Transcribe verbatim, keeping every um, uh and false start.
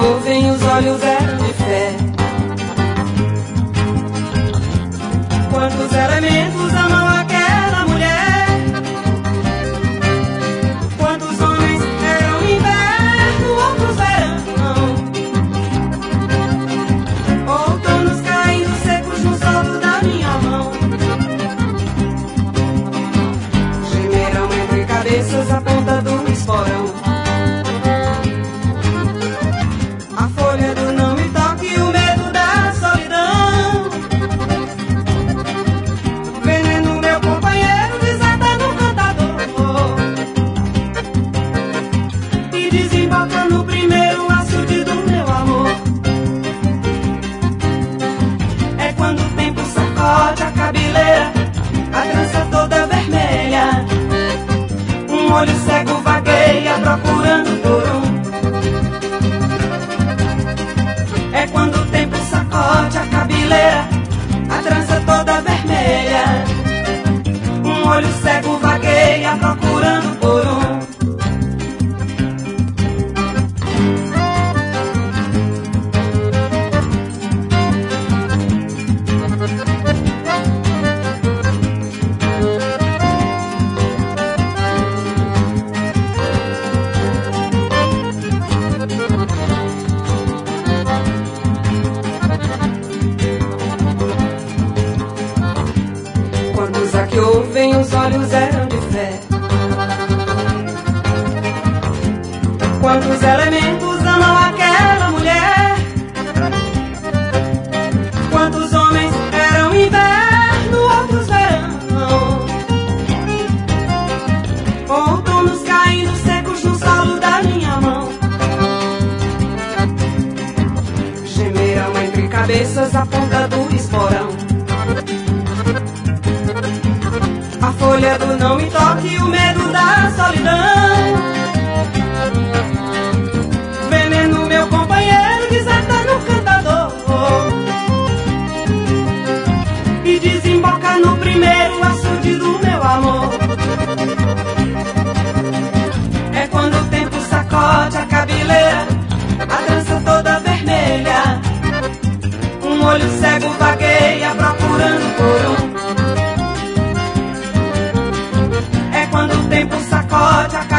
ouvem os olhos eram de fé. Quantos elementos amam aquela mulher? Quantos homens eram inverno, outros verão, outonos caindo secos no solo da minha mão. Gemeram entre cabeças a ponta do esporão. A folha do não me toque, o medo da solidão. Veneno, meu companheiro, desata no cantador e desemboca no primeiro açude do meu amor. É quando o tempo sacode a cabeleira, a trança toda vermelha. Um olho cego vagueia procurando por um. É quando o tempo sacode a cabeleira, a trança toda vermelha. Um olho cego vagueia procurando por um. Quantos a que ouvem os olhos eram de fé? Quantos elementos amam aquela mulher? Quantos homens eram inverno, outros verão, outonos caindo secos no solo da minha mão. Gemeram entre cabeças a ponta do esporão. A folha do não me toque, o medo da solidão. Veneno, meu companheiro, desata no cantador e desemboca no primeiro açude do meu amor. É quando o tempo sacode a cabeleira, a trança toda vermelha. Um olho cego vagueia procurando por um. É quando o tempo sacode a